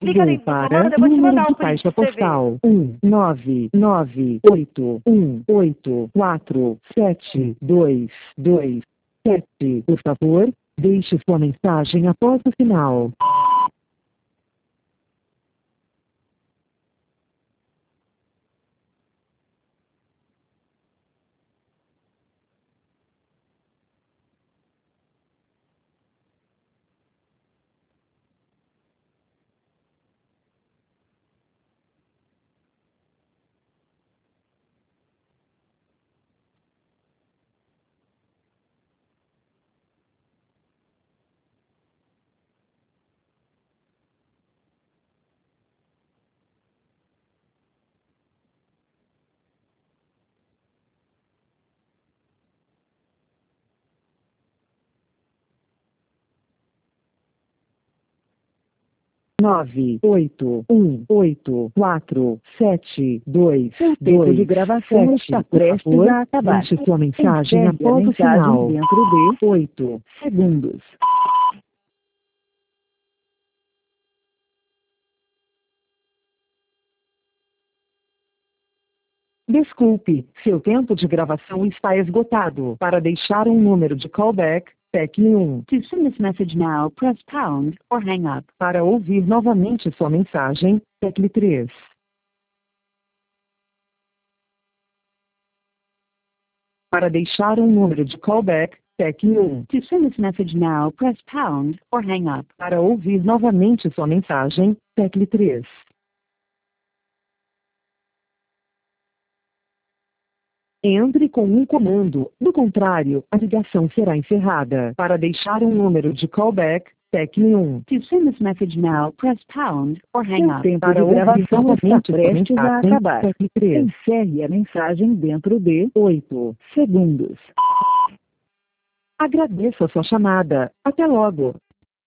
Liga Vou, por favor, para eu vou te número mandar de o print caixa pra você ver. postal 19988184722. Por favor, deixe sua mensagem após o sinal. 981847222. O tempo de gravação está prestes a acabar. Deixe sua mensagem Encerre a após o mensagem sinal. dentro de 8 segundos. Desculpe, seu tempo de gravação está esgotado. Para deixar um número de callback, tecle 1. To send this message now, press pound or hang up. Para ouvir novamente sua mensagem, tecle 3. Para deixar um número de callback, tecle 1. To send this message now, press pound or hang up. Para ouvir novamente sua mensagem, tecle 3. Entre com um comando, do contrário, a ligação será encerrada. Para deixar um número de callback, tecle 1. To send this message now, press pound or hang Seu up. tempo Para de ouvir gravação está novamente prestes sua a mensagem, acabar. Tecle 3. Encerre a mensagem dentro de 8 segundos. Agradeço a sua chamada. Até logo.